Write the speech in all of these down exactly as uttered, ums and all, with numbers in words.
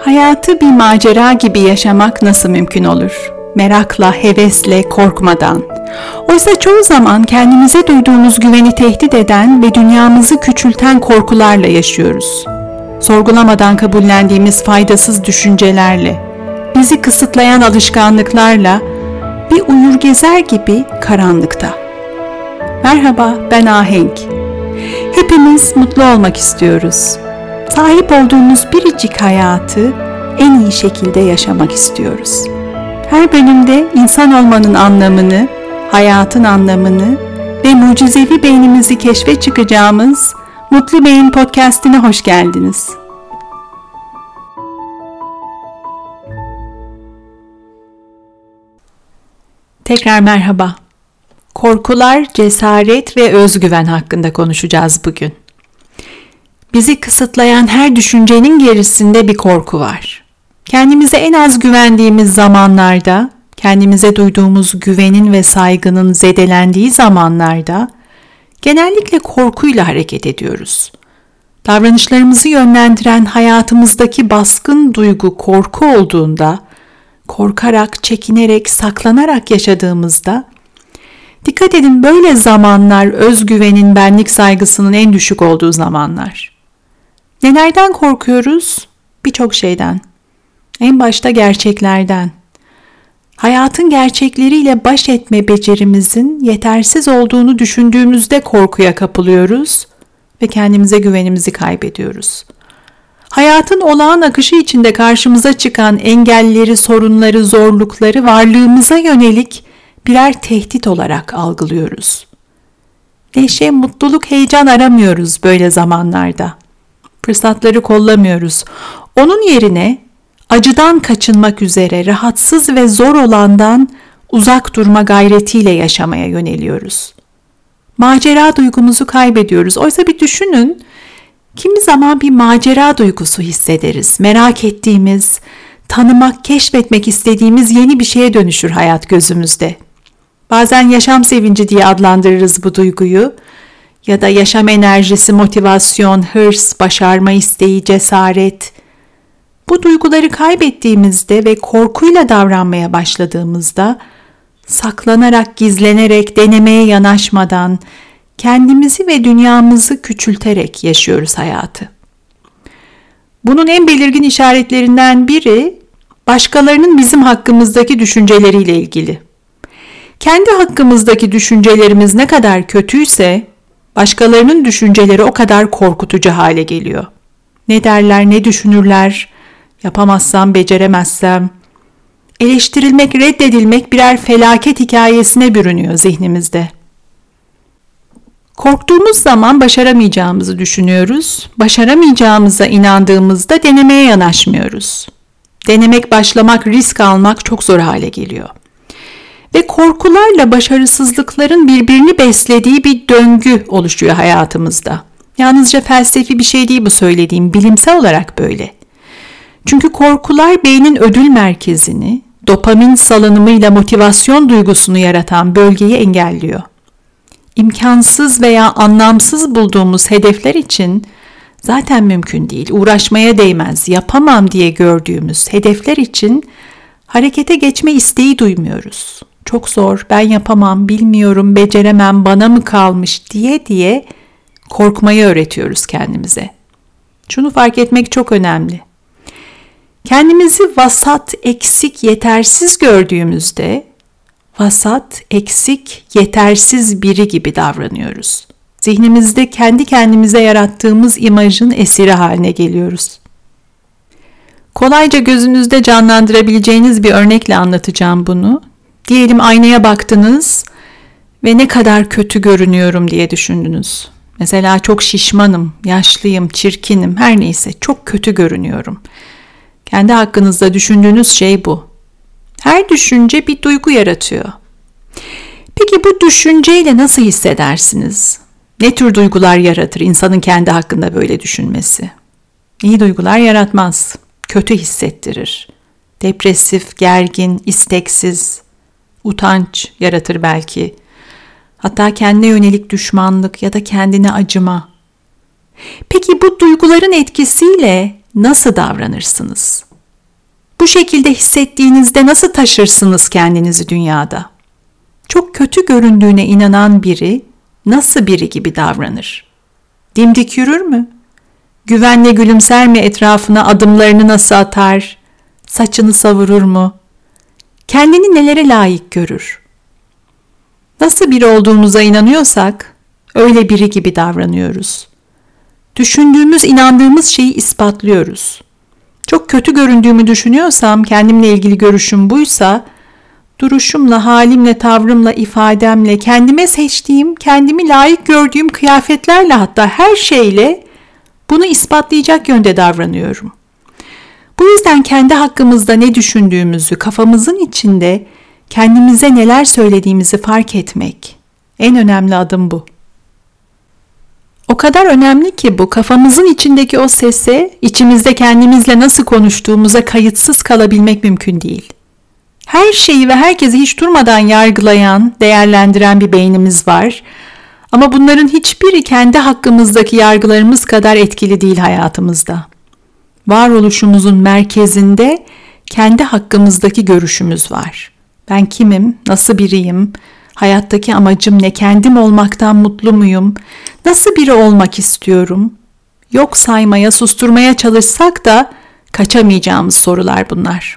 Hayatı bir macera gibi yaşamak nasıl mümkün olur? Merakla, hevesle, korkmadan. Oysa çoğu zaman kendimize duyduğumuz güveni tehdit eden ve dünyamızı küçülten korkularla yaşıyoruz. Sorgulamadan kabullendiğimiz faydasız düşüncelerle, bizi kısıtlayan alışkanlıklarla bir uyur gezer gibi karanlıkta. Merhaba, ben Ahenk. Hepimiz mutlu olmak istiyoruz. Sahip olduğumuz biricik hayatı en iyi şekilde yaşamak istiyoruz. Her bölümde insan olmanın anlamını, hayatın anlamını ve mucizevi beynimizi keşfe çıkacağımız Mutlu Beyin Podcast'ine hoş geldiniz. Tekrar merhaba. Korkular, cesaret ve özgüven hakkında konuşacağız bugün. Bizi kısıtlayan her düşüncenin gerisinde bir korku var. Kendimize en az güvendiğimiz zamanlarda, kendimize duyduğumuz güvenin ve saygının zedelendiği zamanlarda genellikle korkuyla hareket ediyoruz. Davranışlarımızı yönlendiren hayatımızdaki baskın duygu korku olduğunda, korkarak, çekinerek, saklanarak yaşadığımızda, dikkat edin, böyle zamanlar özgüvenin, benlik saygısının en düşük olduğu zamanlar. Nelerden korkuyoruz? Birçok şeyden. En başta gerçeklerden. Hayatın gerçekleriyle baş etme becerimizin yetersiz olduğunu düşündüğümüzde korkuya kapılıyoruz ve kendimize güvenimizi kaybediyoruz. Hayatın olağan akışı içinde karşımıza çıkan engelleri, sorunları, zorlukları varlığımıza yönelik birer tehdit olarak algılıyoruz. Neşe, mutluluk, heyecan aramıyoruz böyle zamanlarda. Fırsatları kollamıyoruz. Onun yerine acıdan kaçınmak üzere rahatsız ve zor olandan uzak durma gayretiyle yaşamaya yöneliyoruz. Macera duygumuzu kaybediyoruz. Oysa bir düşünün, kimi zaman bir macera duygusu hissederiz. Merak ettiğimiz, tanımak, keşfetmek istediğimiz yeni bir şeye dönüşür hayat gözümüzde. Bazen yaşam sevinci diye adlandırırız bu duyguyu. Ya da yaşam enerjisi, motivasyon, hırs, başarma isteği, cesaret. Bu duyguları kaybettiğimizde ve korkuyla davranmaya başladığımızda, saklanarak, gizlenerek, denemeye yanaşmadan, kendimizi ve dünyamızı küçülterek yaşıyoruz hayatı. Bunun en belirgin işaretlerinden biri, başkalarının bizim hakkımızdaki düşünceleriyle ilgili. Kendi hakkımızdaki düşüncelerimiz ne kadar kötüyse, başkalarının düşünceleri o kadar korkutucu hale geliyor. Ne derler, ne düşünürler, yapamazsam, beceremezsem. Eleştirilmek, reddedilmek birer felaket hikayesine bürünüyor zihnimizde. Korktuğumuz zaman başaramayacağımızı düşünüyoruz. Başaramayacağımıza inandığımızda denemeye yanaşmıyoruz. Denemek, başlamak, risk almak çok zor hale geliyor. Ve korkularla başarısızlıkların birbirini beslediği bir döngü oluşuyor hayatımızda. Yalnızca felsefi bir şey değil bu söylediğim, bilimsel olarak böyle. Çünkü korkular beynin ödül merkezini, dopamin salınımıyla motivasyon duygusunu yaratan bölgeyi engelliyor. İmkansız veya anlamsız bulduğumuz hedefler için zaten mümkün değil, uğraşmaya değmez, yapamam diye gördüğümüz hedefler için harekete geçme isteği duymuyoruz. Çok zor, ben yapamam, bilmiyorum, beceremem, bana mı kalmış diye diye korkmayı öğretiyoruz kendimize. Şunu fark etmek çok önemli. Kendimizi vasat, eksik, yetersiz gördüğümüzde vasat, eksik, yetersiz biri gibi davranıyoruz. Zihnimizde kendi kendimize yarattığımız imajın esiri haline geliyoruz. Kolayca gözünüzde canlandırabileceğiniz bir örnekle anlatacağım bunu. Diyelim aynaya baktınız ve ne kadar kötü görünüyorum diye düşündünüz. Mesela çok şişmanım, yaşlıyım, çirkinim, her neyse çok kötü görünüyorum. Kendi hakkınızda düşündüğünüz şey bu. Her düşünce bir duygu yaratıyor. Peki bu düşünceyle nasıl hissedersiniz? Ne tür duygular yaratır insanın kendi hakkında böyle düşünmesi? İyi duygular yaratmaz. Kötü hissettirir. Depresif, gergin, isteksiz, utanç yaratır belki. Hatta kendine yönelik düşmanlık ya da kendine acıma. Peki bu duyguların etkisiyle nasıl davranırsınız? Bu şekilde hissettiğinizde nasıl taşırsınız kendinizi dünyada? Çok kötü göründüğüne inanan biri nasıl biri gibi davranır? Dimdik yürür mü? Güvenle gülümser mi etrafına, adımlarını nasıl atar? Saçını savurur mu? Kendini nelere layık görür? Nasıl biri olduğumuza inanıyorsak öyle biri gibi davranıyoruz. Düşündüğümüz, inandığımız şeyi ispatlıyoruz. Çok kötü göründüğümü düşünüyorsam, kendimle ilgili görüşüm buysa, duruşumla, halimle, tavrımla, ifademle, kendime seçtiğim, kendimi layık gördüğüm kıyafetlerle, hatta her şeyle bunu ispatlayacak yönde davranıyorum. Bu yüzden kendi hakkımızda ne düşündüğümüzü, kafamızın içinde kendimize neler söylediğimizi fark etmek. En önemli adım bu. O kadar önemli ki bu, kafamızın içindeki o sese, içimizde kendimizle nasıl konuştuğumuza kayıtsız kalabilmek mümkün değil. Her şeyi ve herkesi hiç durmadan yargılayan, değerlendiren bir beynimiz var. Ama bunların hiçbiri kendi hakkımızdaki yargılarımız kadar etkili değil hayatımızda. Varoluşumuzun merkezinde kendi hakkımızdaki görüşümüz var. Ben kimim, nasıl biriyim, hayattaki amacım ne, kendim olmaktan mutlu muyum, nasıl biri olmak istiyorum? Yok saymaya, susturmaya çalışsak da kaçamayacağımız sorular bunlar.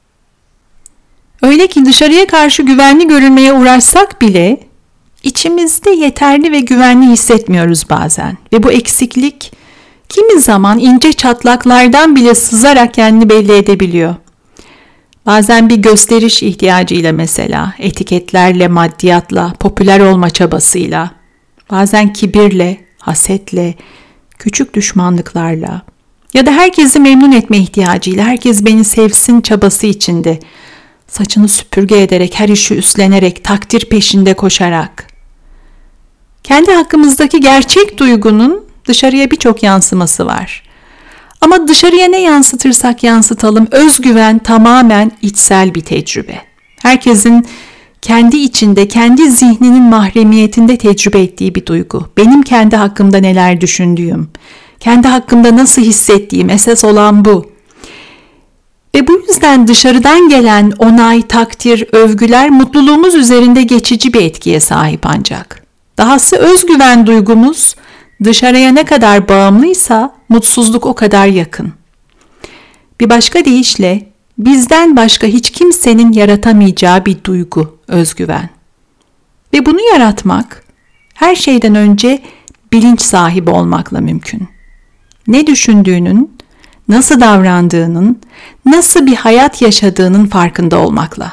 Öyle ki dışarıya karşı güvenli görünmeye uğraşsak bile içimizde yeterli ve güvenli hissetmiyoruz bazen. Ve bu eksiklik kimi zaman ince çatlaklardan bile sızarak kendini belli edebiliyor. Bazen bir gösteriş ihtiyacıyla mesela, etiketlerle, maddiyatla, popüler olma çabasıyla, bazen kibirle, hasetle, küçük düşmanlıklarla ya da herkesi memnun etme ihtiyacıyla, herkes beni sevsin çabası içinde, saçını süpürge ederek, her işi üstlenerek, takdir peşinde koşarak. Kendi hakkımızdaki gerçek duygunun dışarıya birçok yansıması var. Ama dışarıya ne yansıtırsak yansıtalım, özgüven tamamen içsel bir tecrübe. Herkesin kendi içinde, kendi zihninin mahremiyetinde tecrübe ettiği bir duygu. Benim kendi hakkımda neler düşündüğüm, kendi hakkımda nasıl hissettiğim, esas olan bu. Ve bu yüzden dışarıdan gelen onay, takdir, övgüler mutluluğumuz üzerinde geçici bir etkiye sahip ancak. Dahası özgüven duygumuz dışarıya ne kadar bağımlıysa mutsuzluk o kadar yakın. Bir başka deyişle bizden başka hiç kimsenin yaratamayacağı bir duygu, özgüven. Ve bunu yaratmak her şeyden önce bilinç sahibi olmakla mümkün. Ne düşündüğünün, nasıl davrandığının, nasıl bir hayat yaşadığının farkında olmakla.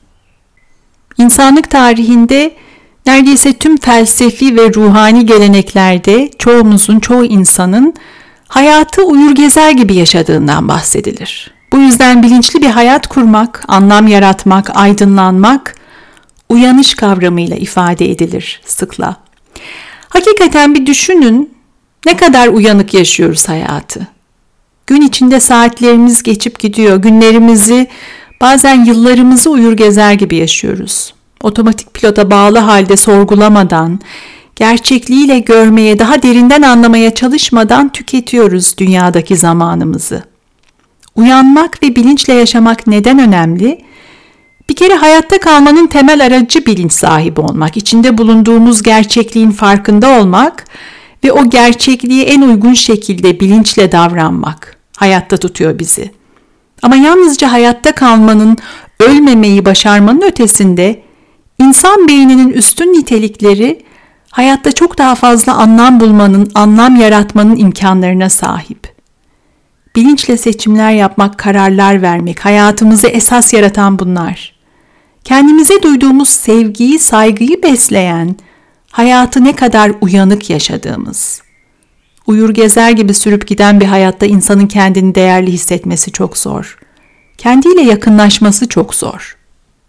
İnsanlık tarihinde neredeyse tüm felsefi ve ruhani geleneklerde çoğumuzun, çoğu insanın hayatı uyur gezer gibi yaşadığından bahsedilir. Bu yüzden bilinçli bir hayat kurmak, anlam yaratmak, aydınlanmak, uyanış kavramıyla ifade edilir sıkla. Hakikaten bir düşünün, ne kadar uyanık yaşıyoruz hayatı. Gün içinde saatlerimiz geçip gidiyor, günlerimizi, bazen yıllarımızı uyur gezer gibi yaşıyoruz. Otomatik pilota bağlı halde sorgulamadan, gerçekliğiyle görmeye, daha derinden anlamaya çalışmadan tüketiyoruz dünyadaki zamanımızı. Uyanmak ve bilinçle yaşamak neden önemli? Bir kere hayatta kalmanın temel aracı bilinç sahibi olmak, içinde bulunduğumuz gerçekliğin farkında olmak ve o gerçekliğe en uygun şekilde bilinçle davranmak hayatta tutuyor bizi. Ama yalnızca hayatta kalmanın, ölmemeyi başarmanın ötesinde insan beyninin üstün nitelikleri hayatta çok daha fazla anlam bulmanın, anlam yaratmanın imkanlarına sahip. Bilinçle seçimler yapmak, kararlar vermek, hayatımızı esas yaratan bunlar. Kendimize duyduğumuz sevgiyi, saygıyı besleyen, hayatı ne kadar uyanık yaşadığımız. Uyur gezer gibi sürüp giden bir hayatta insanın kendini değerli hissetmesi çok zor. Kendiyle yakınlaşması çok zor.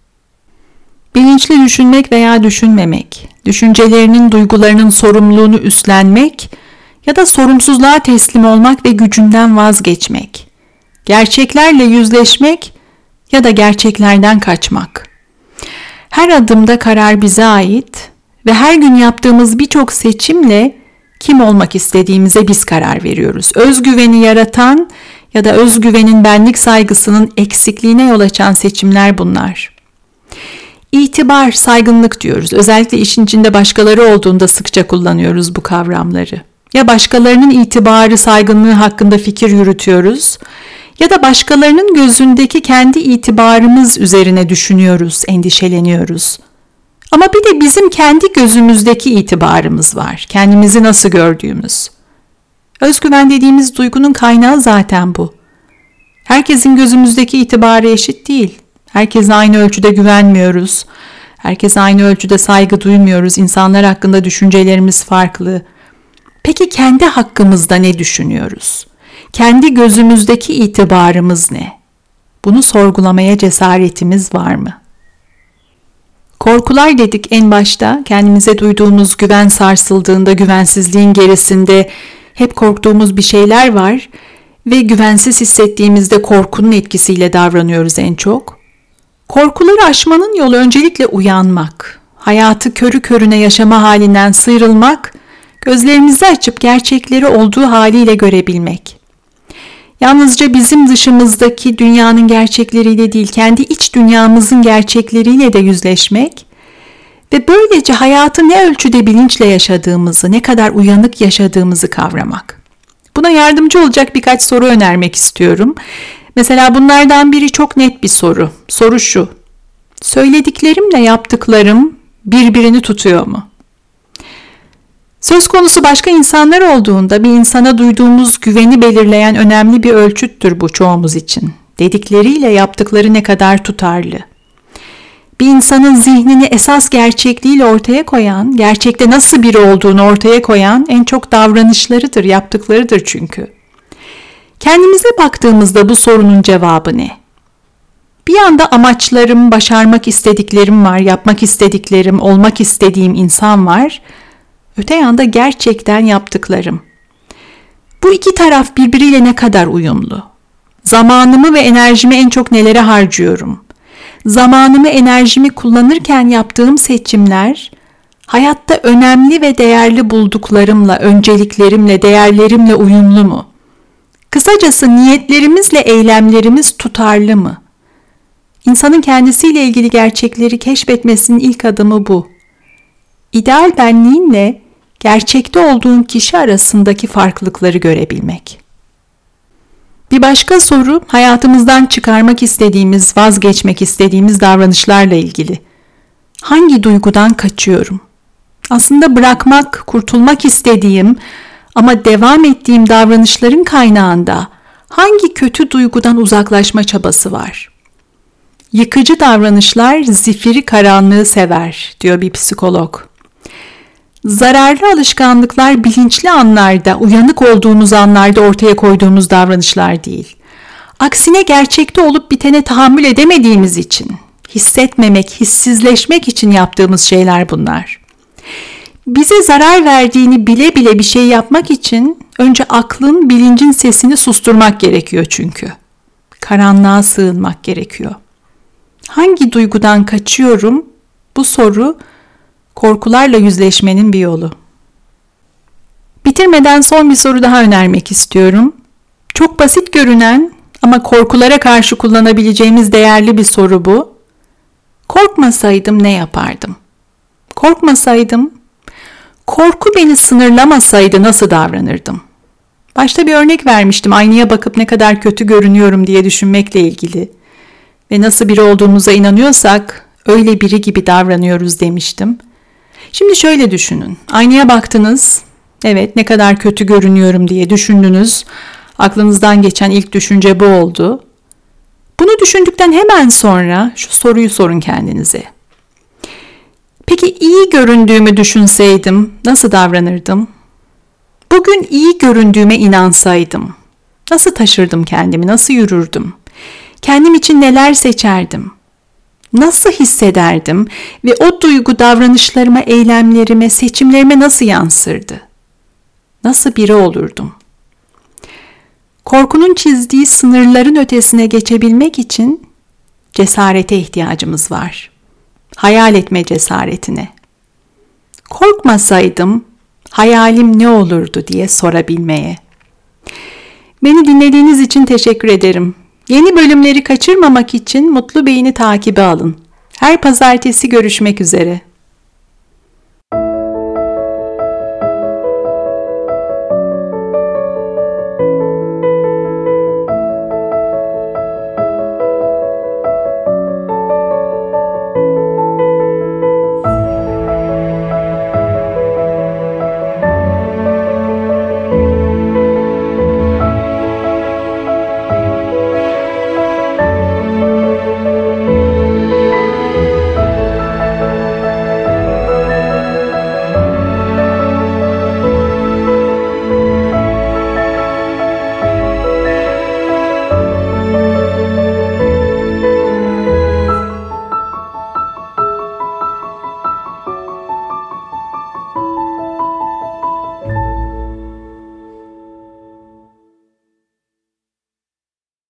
Bilinçli düşünmek veya düşünmemek, düşüncelerinin, duygularının sorumluluğunu üstlenmek ya da sorumsuzluğa teslim olmak ve gücünden vazgeçmek, gerçeklerle yüzleşmek ya da gerçeklerden kaçmak. Her adımda karar bize ait ve her gün yaptığımız birçok seçimle kim olmak istediğimize biz karar veriyoruz. Özgüveni yaratan ya da özgüvenin, benlik saygısının eksikliğine yol açan seçimler bunlar. İtibar, saygınlık diyoruz. Özellikle işin içinde başkaları olduğunda sıkça kullanıyoruz bu kavramları. Ya başkalarının itibarı, saygınlığı hakkında fikir yürütüyoruz ya da başkalarının gözündeki kendi itibarımız üzerine düşünüyoruz, endişeleniyoruz. Ama bir de bizim kendi gözümüzdeki itibarımız var. Kendimizi nasıl gördüğümüz. Özgüven dediğimiz duygunun kaynağı zaten bu. Herkesin gözümüzdeki itibarı eşit değil. Herkese aynı ölçüde güvenmiyoruz. Herkese aynı ölçüde saygı duymuyoruz. İnsanlar hakkında düşüncelerimiz farklı. Peki kendi hakkımızda ne düşünüyoruz? Kendi gözümüzdeki itibarımız ne? Bunu sorgulamaya cesaretimiz var mı? Korkular dedik en başta. Kendimize duyduğumuz güven sarsıldığında, güvensizliğin gerisinde hep korktuğumuz bir şeyler var ve güvensiz hissettiğimizde korkunun etkisiyle davranıyoruz en çok. Korkuları aşmanın yolu öncelikle uyanmak, hayatı körü körüne yaşama halinden sıyrılmak, gözlerimizi açıp gerçekleri olduğu haliyle görebilmek. Yalnızca bizim dışımızdaki dünyanın gerçekleriyle değil, kendi iç dünyamızın gerçekleriyle de yüzleşmek ve böylece hayatı ne ölçüde bilinçle yaşadığımızı, ne kadar uyanık yaşadığımızı kavramak. Buna yardımcı olacak birkaç soru önermek istiyorum. Mesela bunlardan biri çok net bir soru. Soru şu: söylediklerimle yaptıklarım birbirini tutuyor mu? Söz konusu başka insanlar olduğunda bir insana duyduğumuz güveni belirleyen önemli bir ölçüttür bu çoğumuz için. Dedikleriyle yaptıkları ne kadar tutarlı. Bir insanın zihnini esas gerçekliğiyle ortaya koyan, gerçekte nasıl biri olduğunu ortaya koyan en çok davranışlarıdır, yaptıklarıdır çünkü. Kendimize baktığımızda bu sorunun cevabı ne? Bir yanda amaçlarım, başarmak istediklerim var, yapmak istediklerim, olmak istediğim insan var. Öte yanda gerçekten yaptıklarım. Bu iki taraf birbiriyle ne kadar uyumlu? Zamanımı ve enerjimi en çok nelere harcıyorum? Zamanımı, enerjimi kullanırken yaptığım seçimler, hayatta önemli ve değerli bulduklarımla, önceliklerimle, değerlerimle uyumlu mu? Kısacası niyetlerimizle eylemlerimiz tutarlı mı? İnsanın kendisiyle ilgili gerçekleri keşfetmesinin ilk adımı bu. İdeal benliğinle gerçekte olduğun kişi arasındaki farklılıkları görebilmek. Bir başka soru, hayatımızdan çıkarmak istediğimiz, vazgeçmek istediğimiz davranışlarla ilgili. Hangi duygudan kaçıyorum? Aslında bırakmak, kurtulmak istediğim ama devam ettiğim davranışların kaynağında hangi kötü duygudan uzaklaşma çabası var? Yıkıcı davranışlar zifiri karanlığı sever, diyor bir psikolog. Zararlı alışkanlıklar bilinçli anlarda, uyanık olduğumuz anlarda ortaya koyduğumuz davranışlar değil. Aksine gerçekte olup bitene tahammül edemediğimiz için, hissetmemek, hissizleşmek için yaptığımız şeyler bunlar. Bize zarar verdiğini bile bile bir şey yapmak için önce aklın, bilincin sesini susturmak gerekiyor çünkü. Karanlığa sığınmak gerekiyor. Hangi duygudan kaçıyorum? Bu soru korkularla yüzleşmenin bir yolu. Bitirmeden son bir soru daha önermek istiyorum. Çok basit görünen ama korkulara karşı kullanabileceğimiz değerli bir soru bu. Korkmasaydım ne yapardım? Korkmasaydım, korku beni sınırlamasaydı nasıl davranırdım? Başta bir örnek vermiştim, aynaya bakıp ne kadar kötü görünüyorum diye düşünmekle ilgili. Ve nasıl biri olduğumuza inanıyorsak öyle biri gibi davranıyoruz demiştim. Şimdi şöyle düşünün. Aynaya baktınız. Evet, ne kadar kötü görünüyorum diye düşündünüz. Aklınızdan geçen ilk düşünce bu oldu. Bunu düşündükten hemen sonra şu soruyu sorun kendinize. Peki iyi göründüğümü düşünseydim nasıl davranırdım? Bugün iyi göründüğüme inansaydım nasıl taşırdım kendimi, nasıl yürürdüm? Kendim için neler seçerdim? Nasıl hissederdim ve o duygu davranışlarıma, eylemlerime, seçimlerime nasıl yansırdı? Nasıl biri olurdum? Korkunun çizdiği sınırların ötesine geçebilmek için cesarete ihtiyacımız var. Hayal etme cesaretine. Korkmasaydım hayalim ne olurdu diye sorabilmeye. Beni dinlediğiniz için teşekkür ederim. Yeni bölümleri kaçırmamak için Mutlu Beyin'i takibe alın. Her pazartesi görüşmek üzere.